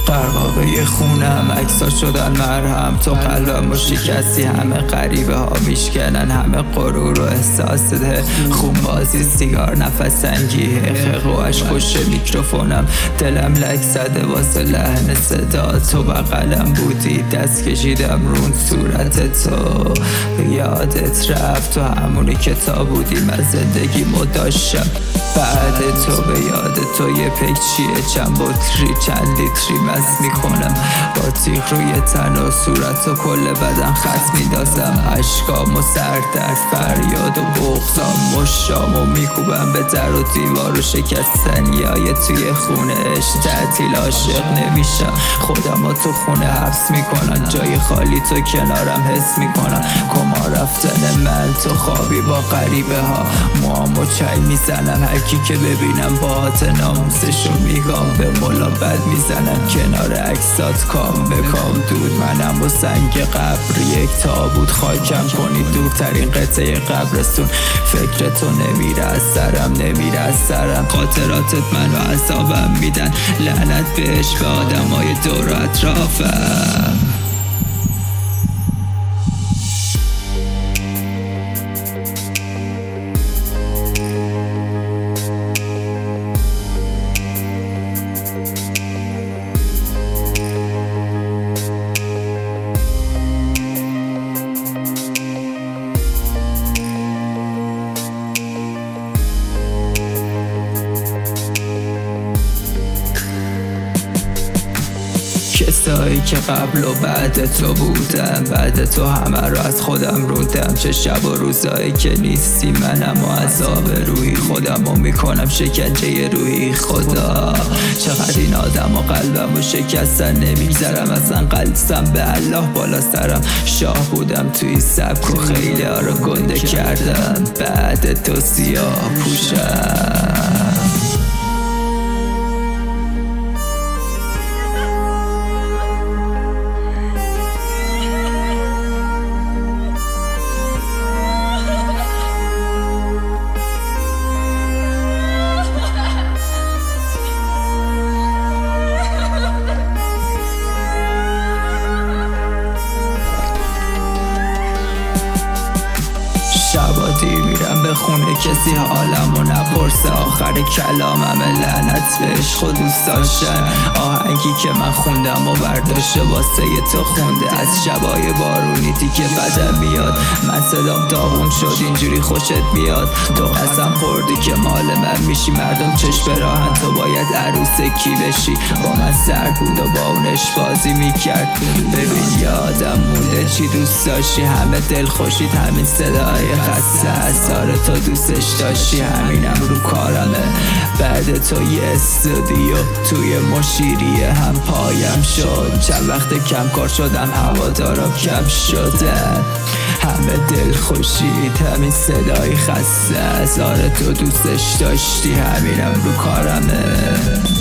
غرقابه خونم، عکسا شدن مرهم، تو قلبم و شکستی. همه غریبه ها میشکنن، همه غرور و احساس ده. خون بازی سیگار نفس سنگی، خیق و عشق پشت میکروفونم. دلم لک زده واسه لحن صدا، تو بغلم بودی دست کشیدم رون صورت تو. یادت رفت تو همونی که تا بودی من زندگی داشتم. بعد تو به یاد تو یه پک چیه، چند بطری چند لیتری مست میکنم. با تیغ روی تن و صورت و کل بدن خط میدازم. عشقام و سردرد فریاد و بغضام مشام و میکوبم به در و دیوار و شکستنی های توی خونه عشق. تعطیل عاشق نمیشم، خودم و تو خونه حبس میکنن. جای خالی تو کنارم حس میکنم. کما رفتن من تو خوابی با غریبه ها، موامو چای میزنم. هرکی که ببینم باهات ناموسشو میگم. به مولا بد میزنم کنار عکسات کام به کام. دود منم و سنگ قبر یک تابوت خاکم کنی دورترین قطعه قبرستون. فکر تو نمیره از سرم، نمیره از سرم. خاطراتت منو عذابم میدن، لعنت بهش به آدمای دور و اطرافم. کسایی که قبل و بعد تو بودم، بعد تو همه رو از خودم روندم. چه شب و روزایی که نیستی منم و عذاب روحی خودم رو میکنم شکنجه روحی. خدا چقدر این آدم و قلبم و شکستن نمیگذرم. اصلا قلبم به الله بالا سرم. شاه بودم توی سبک و خیلی ها رو گنده کردم. بعد تو سیاه پوشم. شبا دیر میرم به خونه کسی حالمو نپرسه. آخر کلامم لعنت به عشق و دوست داشتن. آهنگی که من خوندم و برداشته واسه تو خونده. از شبای بارونی که بدم میاد، من صدام داغون شد اینجوری خوشت میاد. تو قسم خوردی که مال من میشی، مردم چشم راهن تو باید عروس کی بشی. با من سر بود و با اونش بازی میکرد. ببین یادم مونده چی دوست داشتی، همه دل خوشید همین صدای خسته. اثار تو دوستش داشتی همینم رو کارمه. بعد تو یه استودیو توی مشیریه هم پایم شد. چند وقت کم کار شدم هوادارم کم شدن. همه دل خوشید همین صدای خسته. اثار تو دوستش داشتی همینم رو کارمه.